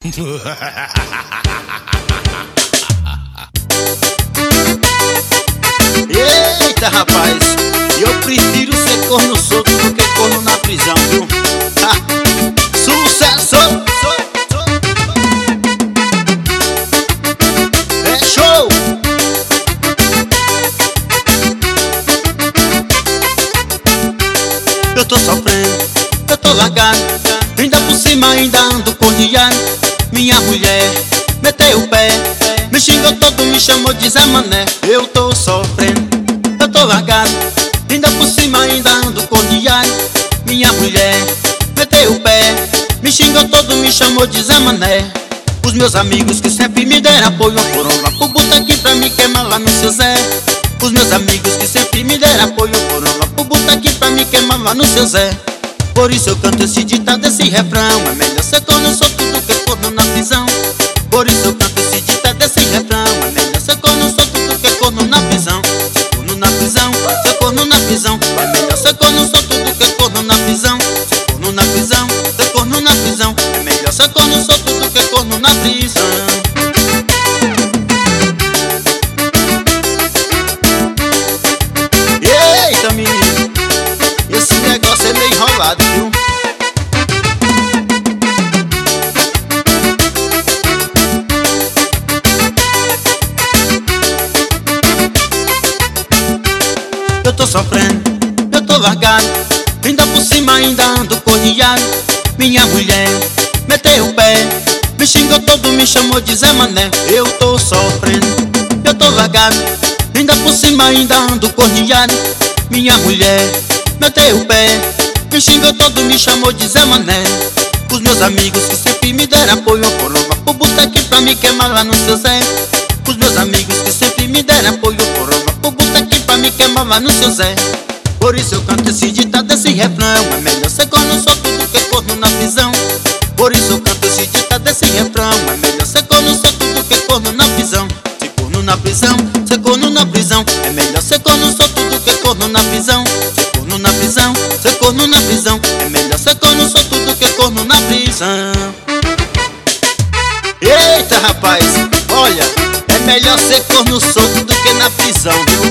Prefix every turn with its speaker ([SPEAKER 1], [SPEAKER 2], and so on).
[SPEAKER 1] Eita, rapaz, eu prefiro ser corno solto do que corno na prisão, viu? Sucesso! É show! Eu tô sofrendo, eu tô largado, ainda por cima ainda ando corneado. Minha mulher meteu o pé, me xingou todo, me chamou de Zé Mané. Eu tô sofrendo, eu tô largado, ainda por cima ainda ando corneado. Minha mulher meteu o pé, me xingou todo, me chamou de Zé Mané. Os meus amigos que sempre me deram apoio foram lá pro botequim pra me queimar lá no seu Zé. Os meus amigos que sempre me deram apoio foram lá pro botequim pra me queimar lá no seu Zé. Por isso eu canto esse ditado, esse refrão: é melhor ser corno solto do que corno na prisão. Por isso eu canto esse ditado, esse refrão: é melhor ser corno solto do que corno na prisão. Ser corno na prisão, ser corno na prisão. É melhor ser corno solto do que corno na prisão. Ser corno na prisão, ser corno na prisão. É melhor ser corno solto do que corno na prisão. Eita, menino, esse negócio é meio enrolado, viu? Eu tô sofrendo, eu tô largado, ainda por cima ainda ando corneado. Minha mulher meteu o pé, me xingou todo, me chamou de Zé Mané. Eu tô sofrendo, eu tô largado, ainda por cima ainda ando corneado. Minha mulher meteu o pé, me xingou todo, me chamou de Zé Mané. Os meus amigos que sempre me deram apoio foram lá pro botequim pra me queimar lá no seu Zé. Os meus amigos que sempre me deram apoio foram lá pro botequim pra me queimar lá no seu Zé. Por isso eu canto esse ditado, esse refrão: é melhor ser corno solto do que corno na prisão. Por isso eu canto esse ditado, esse refrão: é melhor ser corno solto do que corno na prisão. Ser corno na prisão, ser corno na prisão. É melhor ser corno solto do que corno na prisão. Ser corno na prisão, ser corno na prisão. É melhor ser corno solto do que corno na prisão. Eita, rapaz, olha, é melhor ser corno solto do que na prisão, viu?